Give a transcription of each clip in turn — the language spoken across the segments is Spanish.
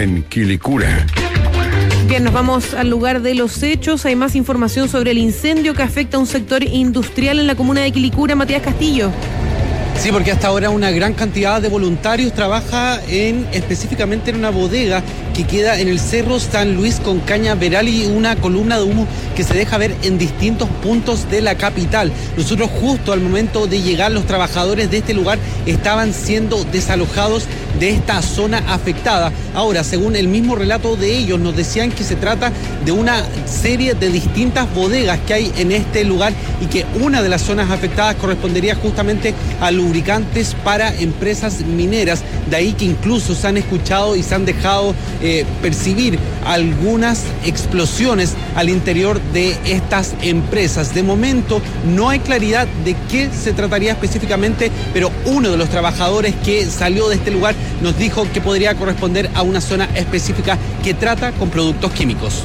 en Quilicura. Bien, nos vamos al lugar de los hechos. Hay más información sobre el incendio que afecta a un sector industrial en la comuna de Quilicura. Matías Castillo. Sí, porque hasta ahora una gran cantidad de voluntarios trabaja específicamente en una bodega que queda en el Cerro San Luis con Cañaveral y una columna de humo que se deja ver en distintos puntos de la capital. Nosotros justo al momento de llegar, los trabajadores de este lugar estaban siendo desalojados de esta zona afectada. Ahora, según el mismo relato de ellos, nos decían que se trata de una serie de distintas bodegas que hay en este lugar y que una de las zonas afectadas correspondería justamente a lubricantes para empresas mineras. De ahí que incluso se han escuchado y se han dejado percibir algunas explosiones al interior de estas empresas. De momento no hay claridad de qué se trataría específicamente, pero uno de los trabajadores que salió de este lugar nos dijo que podría corresponder a una zona específica que trata con productos químicos.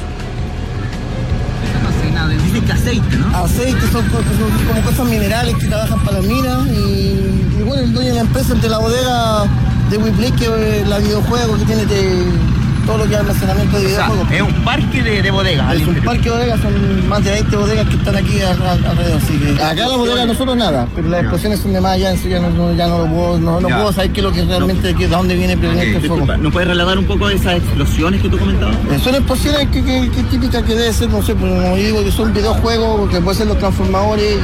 Dicen que aceite, ¿no? Aceite, son como cosas minerales que trabajan para las minas y bueno, el dueño de la empresa entre la bodega de WePlay, que la videojuego que tiene todo lo que es almacenamiento de videojuegos. Es un parque de bodegas. Es un parque de bodegas, son más de 20 bodegas que están aquí alrededor. Así que acá la bodega nosotros nada, pero las explosiones son de más allá, ya no puedo saber qué es lo que realmente, de dónde viene el fuego. ¿Nos puedes relatar un poco de esas explosiones que tú comentabas? Son explosiones que típicas que debe ser, no sé, pero como digo, que son videojuegos, que pueden ser los transformadores.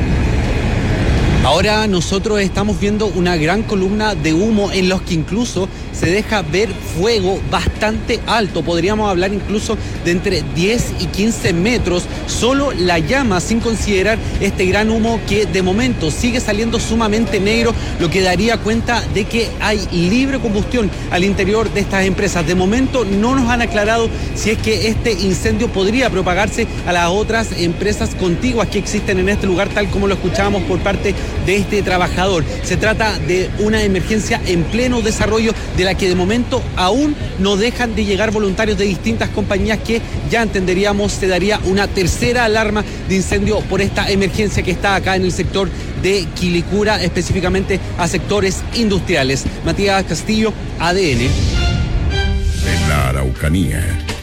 Ahora nosotros estamos viendo una gran columna de humo en los que incluso se deja ver fuego bastante alto. Podríamos hablar incluso de entre 10 y 15 metros. Solo la llama, sin considerar este gran humo que de momento sigue saliendo sumamente negro, lo que daría cuenta de que hay libre combustión al interior de estas empresas. De momento no nos han aclarado si es que este incendio podría propagarse a las otras empresas contiguas que existen en este lugar, tal como lo escuchábamos por parte de este trabajador. Se trata de una emergencia en pleno desarrollo, de la que de momento aún no dejan de llegar voluntarios de distintas compañías, que ya entenderíamos se daría una tercera alarma de incendio por esta emergencia que está acá en el sector de Quilicura, específicamente a sectores industriales. Matías Castillo, ADN. En la Araucanía,